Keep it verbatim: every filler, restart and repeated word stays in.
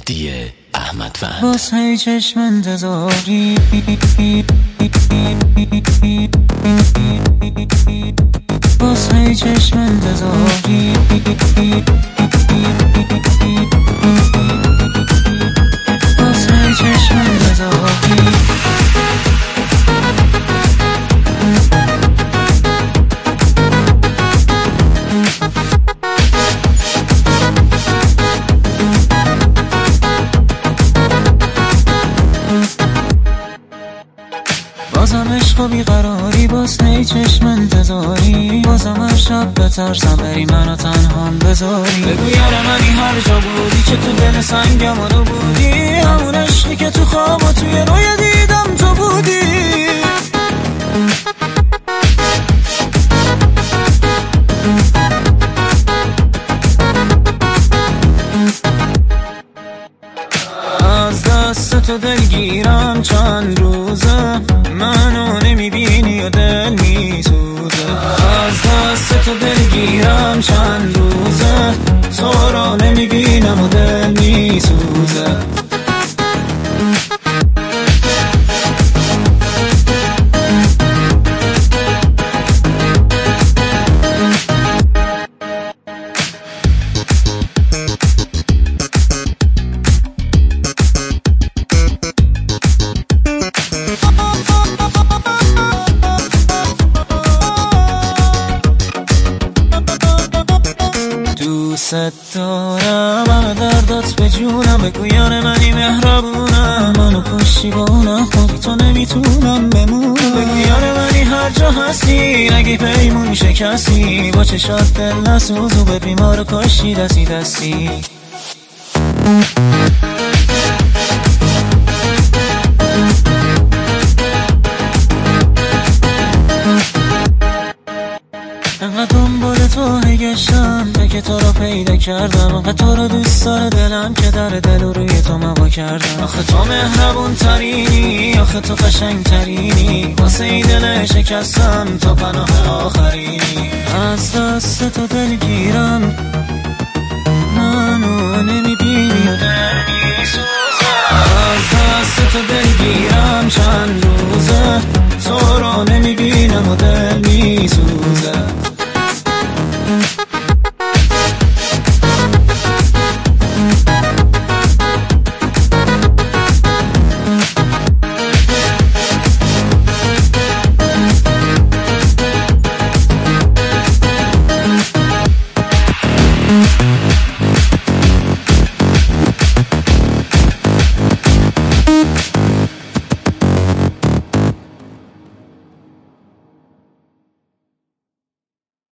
مهدی احمدوند. باز هی چشم انتظاری باز هی چشم انتظاری باز هی چشم انتظاری بازم عشق و بیقراری، باز هی چشم انتظاری، بازم هر شب بترسم بری منو تنهام بذاری. بگو یار منی هر جا بودی، چه تو دل سنگمونو بودی، همون عشقی که تو خواب و توی رویا دیدم تو بودی. از دست تو دلگیرم چند روزه، منو نمیبینی و دل میسوزه. از دست تو دلگیرم چند روزه، تو رو نمیبینم و دل میسوزه. دوست دارم همه دردات به جونم، بگو یار منی مهربونم، منو کشی با اونم خودی تو نمیتونم بمونم. بگو یار منی هر جا هستی، نگی پیمون شکستی، با چشات دل نسوز و به بیمار کشی دستی دستی. انقدر دنبال تو گشتم تا که تو رو پیدا کردم، انقدر تو رو دوست داره دلم که در دل و روی تو موا کردم. آخه تو مهربون ترینی، آخه تو قشنگ ترینی، واسه این دل شکستم تو پناه آخرینی. از دست تو دلگیرم، منو نمیبینی و دل میسوزم. از دست تو دلگیرم چند روزه، تو رو نمیبینم و دل میسوزه.